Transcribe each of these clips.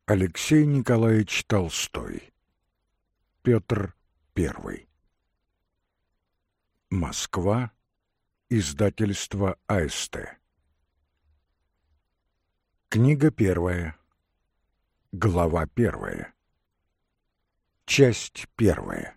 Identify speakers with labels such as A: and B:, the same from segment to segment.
A: Алексей Николаевич Толстой. Петр I. Москва. Издательство АСТ. Книга первая. Глава первая. Часть первая.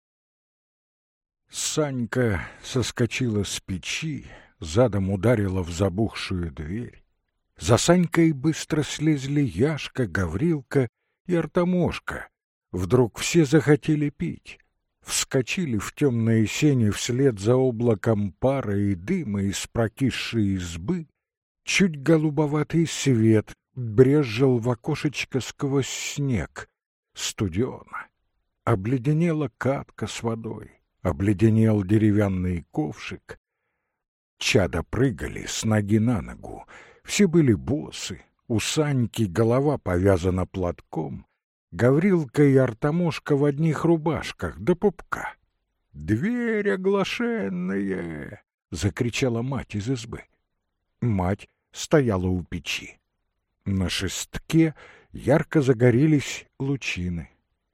A: Санька соскочила с печи, задом ударила в забухшую дверь. За Санькой быстро слезли Яшка, Гаврилка и Артамошка. Вдруг все захотели пить. Вскочили в темные сени вслед за облаком пара и дыма из прокисшей избы. Чуть голубоватый свет брезжил в окошечко сквозь снег. Студено. Обледенела катка с водой, обледенел деревянный ковшик. Чада прыгали с ноги на ногу. Все были босы, у Саньки голова повязана платком, Гаврилка и Артамошка в одних рубашках до пупка. «Дверь оглашенная!» — закричала мать из избы. Мать стояла у печи. На шестке ярко загорелись лучины.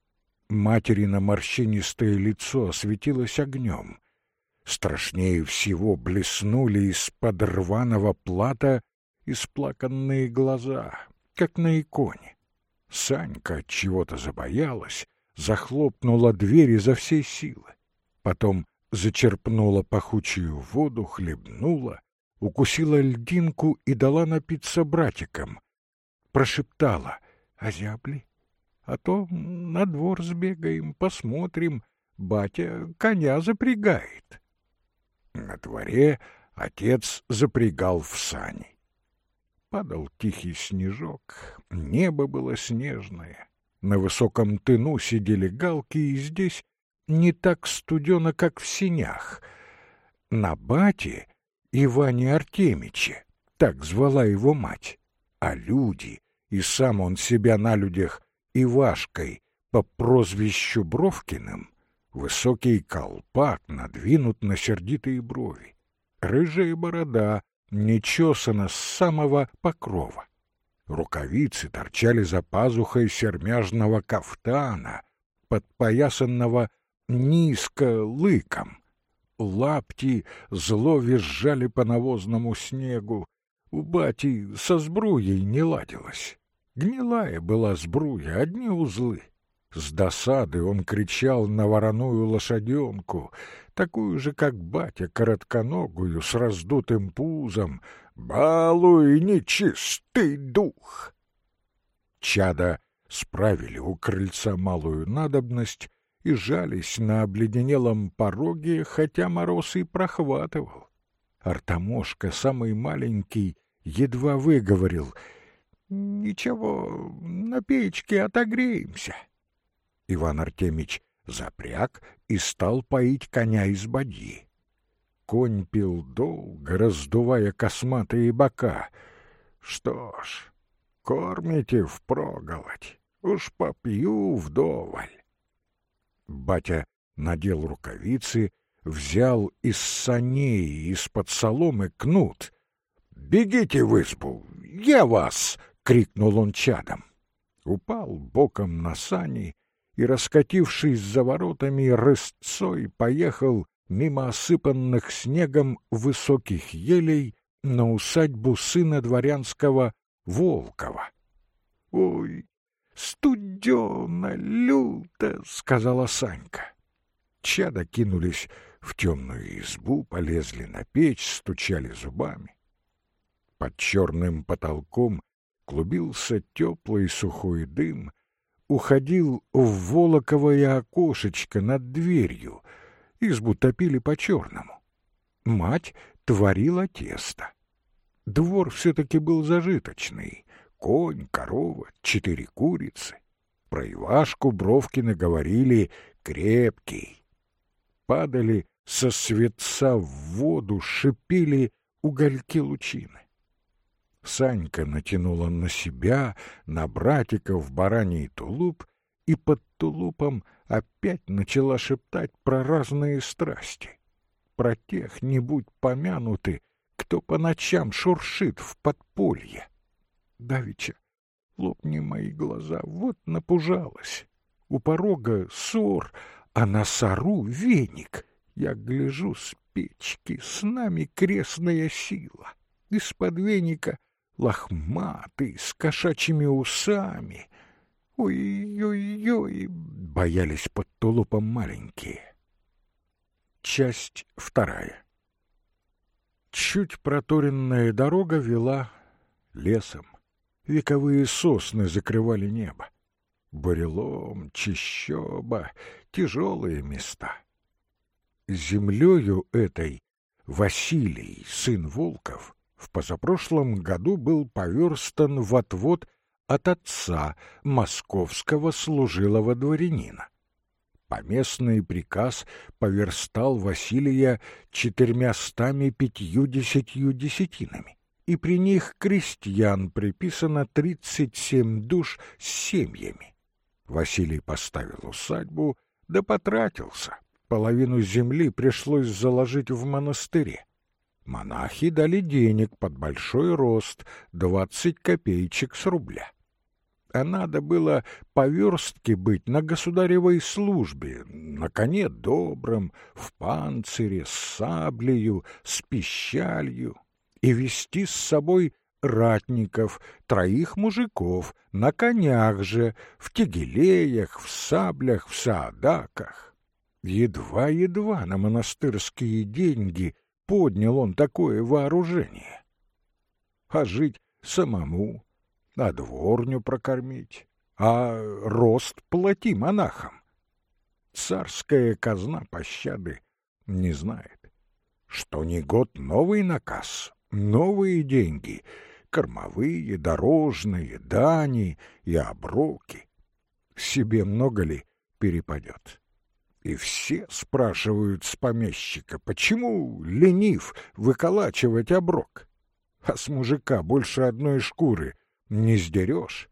A: Материно морщинистое лицо осветилось огнем. Страшнее всего блеснули из-под рваного плата исплаканные глаза, как на иконе. Санька от чего-то забоялась, захлопнула дверь изо всей силы. Потом зачерпнула пахучую воду, хлебнула, укусила льдинку и дала напиться братикам. Прошептала: «Озябли? А то на двор сбегаем, посмотрим, батя коня запрягает». На дворе отец запрягал в сани. Падал тихий снежок, небо было снежное. На высоком тыну сидели галки, и здесь не так студено, как в сенях. На бате Иване Артемиче, так звала его мать, а люди, и сам он себя на людях Ивашкой по прозвищу Бровкиным, высокий колпак надвинут на сердитые брови, рыжая борода не чесана с самого покрова. Рукавицы торчали за пазухой сермяжного кафтана, подпоясанного низко лыком. Лапти зло визжали по навозному снегу. У бати со сбруей не ладилось. Гнилая была сбруя, одни узлы. С досады он кричал на вороную лошаденку, такую же, как батя, коротконогую, с раздутым пузом: «Балуй, нечистый дух!» Чада справили у крыльца малую надобность и жались на обледенелом пороге, хотя мороз и прохватывал. Артамошка, самый маленький, едва выговорил: «Ничего, на печке отогреемся». Иван Артемич запряг и стал поить коня из бадьи. Конь пил долго, раздувая косматые бока. «Что ж, кормите впроголодь, уж попью вдоволь». Батя надел рукавицы, взял из саней из-под соломы кнут. «Бегите в избу, я вас!» — крикнул он чадом. Упал боком на сани и, раскатившись за воротами, рысцой поехал мимо осыпанных снегом высоких елей на усадьбу сына дворянского Волкова. «Ой, студено, люто!» — сказала Санька. Чада кинулись в темную избу, полезли на печь, стучали зубами. Под черным потолком клубился теплый сухой дым, уходил в волоковое окошечко над дверью. Избу топили по-черному. Мать творила тесто. Двор все-таки был зажиточный. Конь, корова, 4 курицы. Про Ивашку Бровкины говорили крепкий. Падали со светца в воду, шипели угольки лучины. Санька натянула на себя, на братиков бараний тулуп, и под тулупом опять начала шептать про разные страсти. Про тех не будь помянуты, кто по ночам шуршит в подполье. Давеча Лопни мои глаза, вот напужалась. У порога сор, а на сору веник. Я гляжу с печки, с нами крестная сила. Из-под веника лохматый, с кошачьими усами. Ой-ой-ой, боялись под тулупом маленькие. Часть вторая. Чуть проторенная дорога вела лесом. Вековые сосны закрывали небо. Бурелом, чащоба, тяжелые места. Землею этой Василий, сын Волков, в позапрошлом году был поверстан в отвод от отца, московского служилого дворянина. Поместный приказ поверстал Василия 450 десятинами, и при них крестьян приписано 37 душ с семьями. Василий поставил усадьбу, да потратился. Половину земли пришлось заложить в монастыре. Монахи дали денег под большой рост, 20 копеечек с рубля. А надо было по верстке быть на государевой службе, на коне добром, в панцире, с саблею, с пищалью, и вести с собой ратников, 3 мужиков, на конях же, в тегелеях, в саблях, в саадаках. Едва-едва на монастырские деньги поднял он такое вооружение. А жить самому, а дворню прокормить, а рост плати монахам. Царская казна пощады не знает. Что ни год новый наказ, новые деньги, кормовые, дорожные, дани и оброки. Себе много ли перепадет? И все спрашивают с помещика, почему ленив выколачивать оброк? А с мужика больше одной шкуры не сдерешь.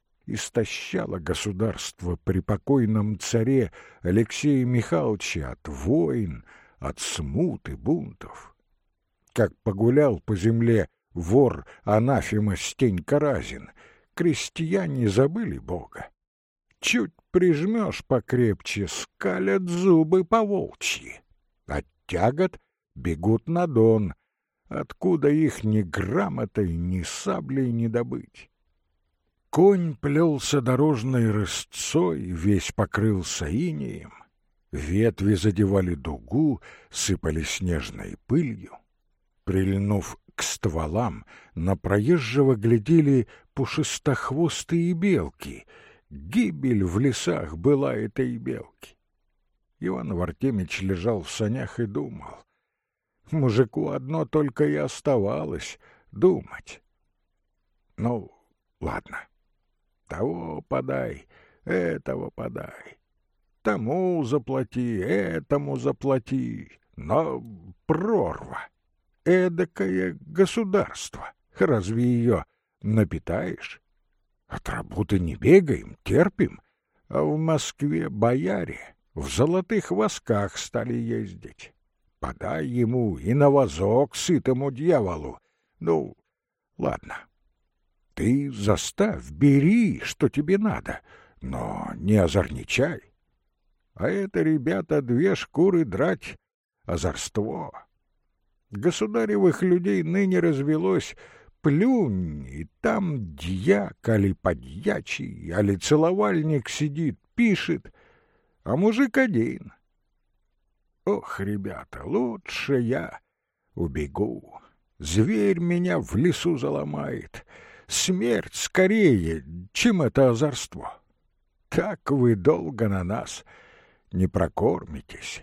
A: Истощало государство при покойном царе Алексее Михайловиче от войн, от смут и бунтов. Как погулял по земле вор анафема Стенька Разин, крестьяне забыли Бога. Чуть прижмешь покрепче, скалят зубы по-волчьи. От тягот бегут на Дон, откуда их ни грамотой, ни саблей не добыть. Конь плелся дорожной рысцой, весь покрылся инеем. Ветви задевали дугу, сыпали снежной пылью. Прильнув к стволам, на проезжего глядели пушистохвостые белки. Гибель в лесах была этой белки. Иван Артемич лежал в санях и думал. Мужику одно только и оставалось — думать. Ну, ладно. Того подай, этого подай. Тому заплати, этому заплати. Но прорва. Эдакое государство. Разве ее напитаешь? От работы не бегаем, терпим. А в Москве бояре в золотых восках стали ездить. Подай ему и на возок сытому дьяволу. Ну, ладно. Ты заставь, бери, что тебе надо, но не озорничай. А это, ребята, 2 шкуры драть — озорство. Государевых людей ныне развелось, плюнь, и там дьяк, али подьячий, али целовальник сидит, пишет, а мужик один. Ох, ребята, лучше я убегу. Зверь меня в лесу заломает. Смерть скорее, чем это озорство. Так вы долго на нас не прокормитесь.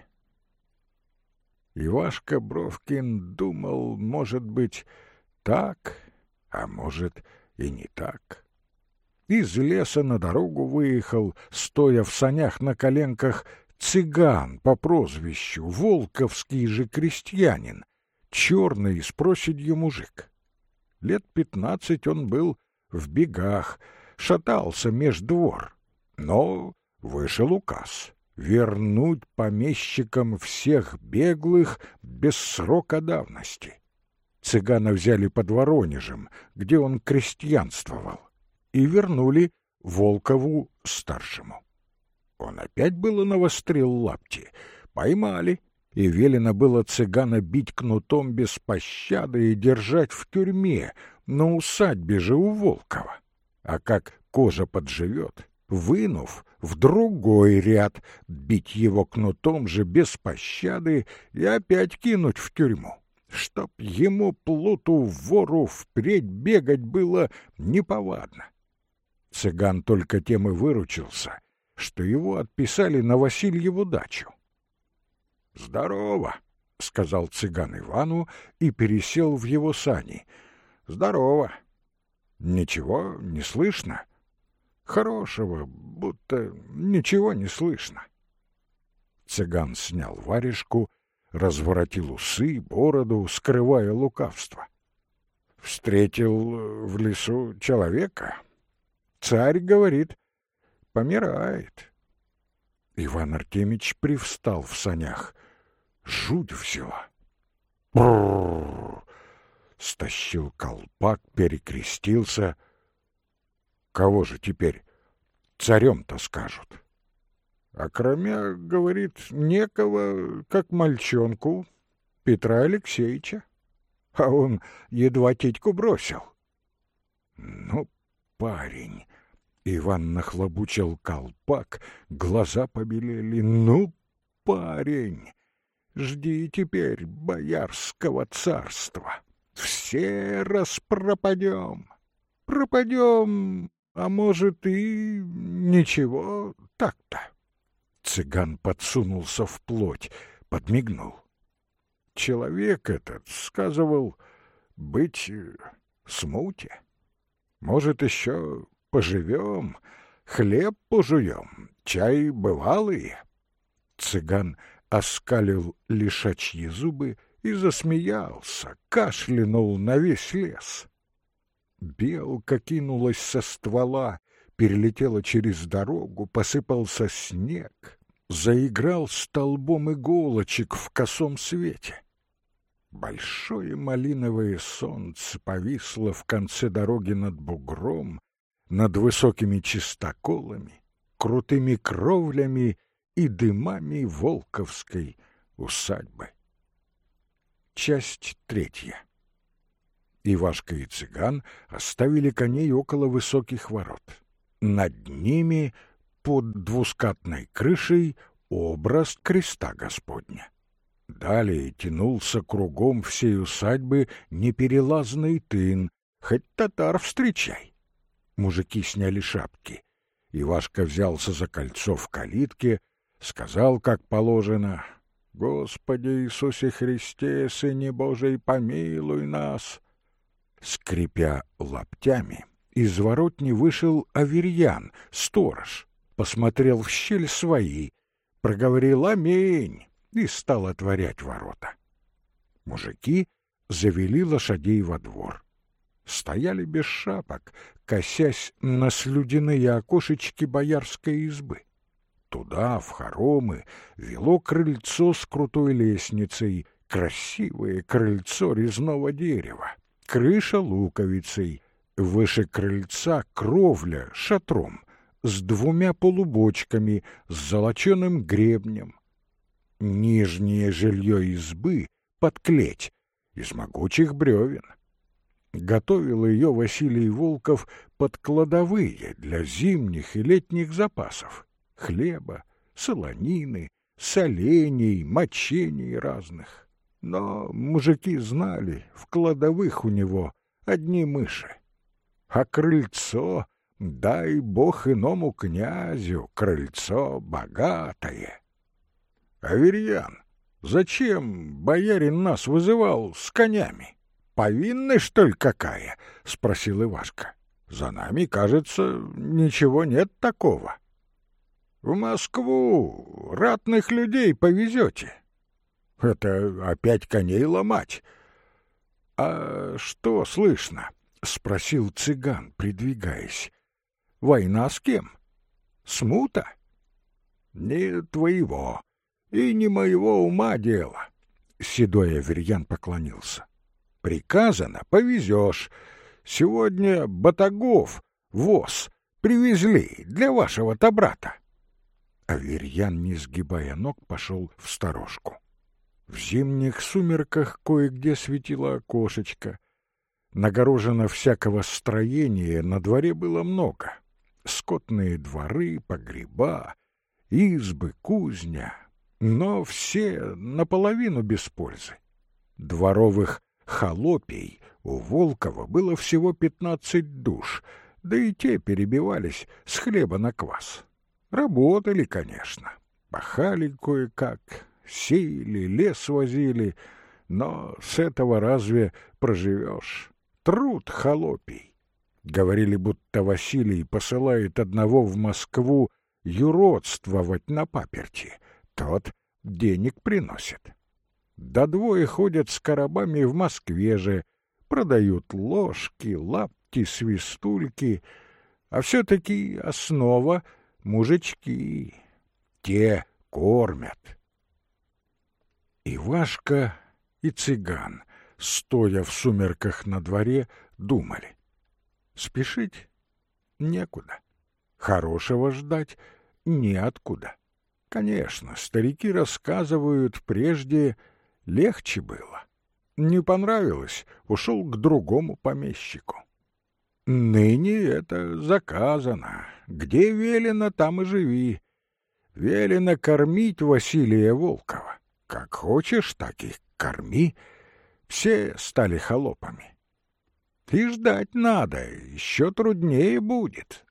A: Ивашка Бровкин думал, может быть, так, а может и не так. Из леса на дорогу выехал, стоя в санях на коленках, цыган по прозвищу, волковский же крестьянин, черный с проседью мужик. Лет 15 он был в бегах, шатался меж двор, но вышел указ вернуть помещикам всех беглых без срока давности. Цыгана взяли под Воронежем, где он крестьянствовал. и вернули Волкову старшему. Он опять было навострил лапти, поймали, и велено было цыгана бить кнутом без пощады и держать в тюрьме, на усадьбе же у Волкова. А как кожа подживет, вынув в другой ряд, бить его кнутом же без пощады и опять кинуть в тюрьму, чтоб ему, плуту вору, впредь бегать было неповадно. Цыган только тем и выручился, что его отписали на Васильеву дачу. «Здорово», — сказал цыган Ивану и пересел в его сани. «Здорово. Ничего не слышно?» «Хорошего, будто ничего не слышно». Цыган снял варежку, разворотил усы, бороду, скрывая лукавство. «Встретил в лесу человека. Царь, говорит, помирает». Иван Артемич привстал в санях. Жуть взяла. Бррр! Стащил колпак, перекрестился. Кого же теперь царем-то скажут? А кроме, говорит, некого, как мальчонку, Петра Алексеевича. А он едва титьку бросил. Ну, парень... Иван нахлобучил колпак, глаза побелели. Ну, парень, жди теперь боярского царства. Все распропадем. Пропадем, а может и ничего так-то. Цыган подсунулся вплоть, подмигнул. Человек этот сказывал быть смуте. Может, еще поживем, хлеб пожуем, чай бывалые. Цыган оскалил лишачьи зубы и засмеялся, кашлянул на весь лес. Белка кинулась со ствола, перелетела через дорогу, посыпался снег, заиграл столбом иголочек в косом свете. Большое малиновое солнце повисло в конце дороги над бугром, над высокими чистоколами, крутыми кровлями и дымами волковской усадьбы. Часть 3. Ивашка и цыган оставили коней около высоких ворот. Над ними, под двускатной крышей, образ креста Господня. Далее тянулся кругом всей усадьбы неперелазный тын, хоть татар встречай. Мужики сняли шапки. Ивашка взялся за кольцо в калитке, сказал, как положено: «Господи Иисусе Христе, Сыне Божий, помилуй нас!» Скрипя лаптями, из воротни вышел Аверьян, сторож, посмотрел в щель свои, проговорил «Аминь» и стал отворять ворота. Мужики завели лошадей во двор. Стояли без шапок, косясь на слюдяные окошечки боярской избы. Туда, в хоромы, вело крыльцо с крутой лестницей, красивое крыльцо резного дерева, крыша луковицей, выше крыльца кровля шатром, с 2 полубочками, с золоченым гребнем. Нижнее жилье избы под клеть, из могучих бревен. Готовил ее Василий Волков под кладовые для зимних и летних запасов: хлеба, солонины, солений, мочений разных. Но мужики знали, в кладовых у него одни мыши. А крыльцо, дай бог иному князю, крыльцо богатое. Аверьян, зачем боярин нас вызывал с конями? Повинность, что ли, какая? — спросил Ивашка. За нами, кажется, ничего нет такого. В Москву ратных людей повезете. Это опять коней ломать. А что слышно? — спросил цыган, придвигаясь. Война с кем? Смута? Не твоего и не моего ума дело. Седой Аверьян поклонился. Приказано — повезешь. Сегодня батагов воз привезли для вашего-то брата. Аверьян, не сгибая ног, пошел в сторожку. В зимних сумерках кое-где светило окошечко. Нагорожено всякого строения на дворе было много. Скотные дворы, погреба, избы, кузня, но все наполовину без пользы. Дворовых холопей у Волкова было всего 15 душ, да и те перебивались с хлеба на квас. Работали, конечно, пахали кое-как, сеяли, лес возили, но с этого разве проживешь? Труд холопий. Говорили, будто Василий посылает одного в Москву юродствовать на паперти, тот денег приносит. Да двое ходят с коробами в Москве же, продают ложки, лапти, свистульки, а все-таки основа — мужички, те кормят. Ивашка и цыган, стоя в сумерках на дворе, думали. Спешить некуда, хорошего ждать неоткуда. Конечно, старики рассказывают, прежде легче было. Не понравилось, ушел к другому помещику. Ныне это заказано. Где велено, там и живи. Велено кормить Василия Волкова. Как хочешь, так и корми. Все стали холопами. И ждать надо, еще труднее будет.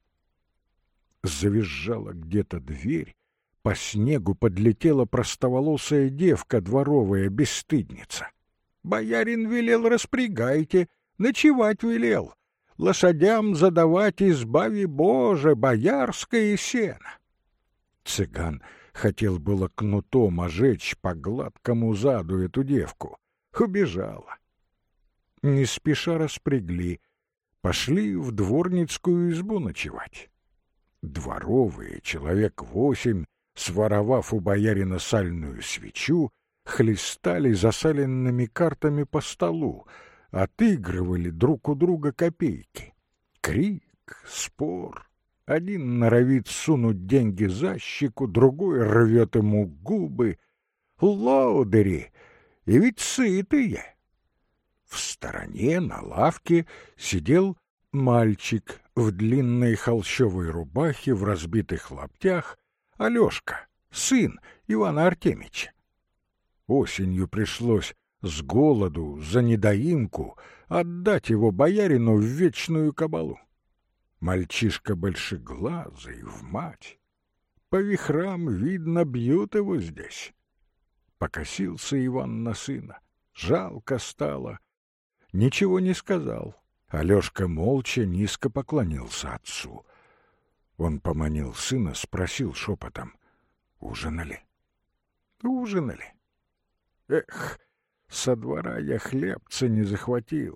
A: Завизжала где-то дверь. По снегу подлетела простоволосая девка дворовая, бесстыдница. Боярин велел, распрягайте, ночевать велел. Лошадям задавать избави Боже, боярское сено. Цыган хотел было кнутом ожечь по гладкому заду эту девку. Убежала. Не спеша распрягли, пошли в дворницкую избу ночевать. Дворовые, человек 8, своровав у боярина сальную свечу, хлестали засаленными картами по столу, отыгрывали друг у друга копейки. Крик, спор. Один норовит сунуть деньги за щеку, другой рвет ему губы. Лодыри! И ведь сытые! В стороне на лавке сидел мальчик в длинной холщовой рубахе, в разбитых лаптях, Алешка, сын Ивана Артемича. Осенью пришлось с голоду за недоимку отдать его боярину в вечную кабалу. Мальчишка большеглазый, в мать. По вихрам, видно, бьют его здесь. Покосился Иван на сына. Жалко стало. Ничего не сказал. Алешка молча низко поклонился отцу. Он поманил сына, спросил шепотом: «Ужинали?» «Ужинали. Эх, со двора я хлебца не захватил».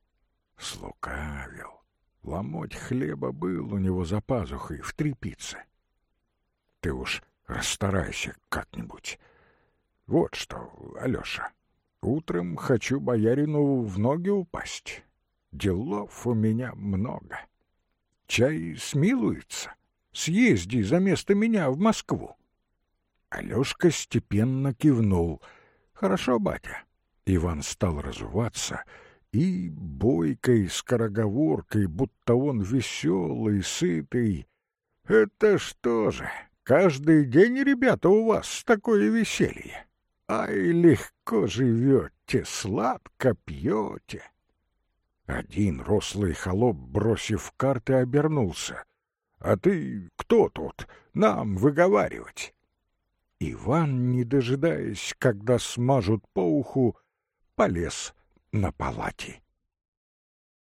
A: Слукавил. Ломоть хлеба был у него за пазухой в тряпице. «Ты уж расстарайся как-нибудь. Вот что, Алеша, утром хочу боярину в ноги упасть. Делов у меня много. Чай смилуется. Съезди за место меня в Москву». Алешка степенно кивнул. «Хорошо, батя». Иван стал разуваться и бойкой скороговоркой, будто он веселый, сытый. «Это что же, каждый день, ребята, у вас такое веселье? Ай, легко живете, сладко пьете». Один рослый холоп, бросив карты, обернулся. «А ты кто тут? Нам выговаривать». Иван, не дожидаясь, когда смажут по уху, полез на палати.